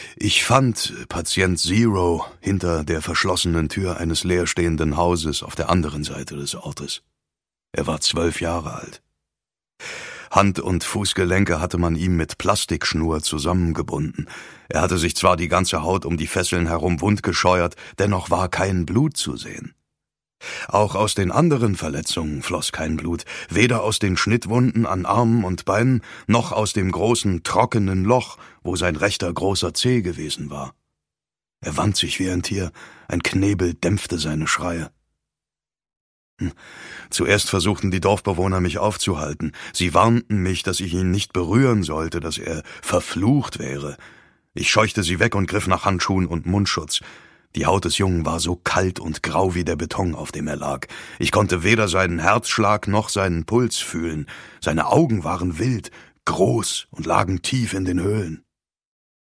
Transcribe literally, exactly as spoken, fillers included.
Ich fand Patient Zero hinter der verschlossenen Tür eines leerstehenden Hauses auf der anderen Seite des Ortes. Er war zwölf Jahre alt. Hand- und Fußgelenke hatte man ihm mit Plastikschnur zusammengebunden. Er hatte sich zwar die ganze Haut um die Fesseln herum wundgescheuert, dennoch war kein Blut zu sehen. Auch aus den anderen Verletzungen floss kein Blut, weder aus den Schnittwunden an Armen und Beinen, noch aus dem großen, trockenen Loch, wo sein rechter großer Zeh gewesen war. Er wand sich wie ein Tier, ein Knebel dämpfte seine Schreie. Hm. Zuerst versuchten die Dorfbewohner, mich aufzuhalten. Sie warnten mich, dass ich ihn nicht berühren sollte, dass er verflucht wäre. Ich scheuchte sie weg und griff nach Handschuhen und Mundschutz. Die Haut des Jungen war so kalt und grau wie der Beton, auf dem er lag. Ich konnte weder seinen Herzschlag noch seinen Puls fühlen. Seine Augen waren wild, groß und lagen tief in den Höhlen.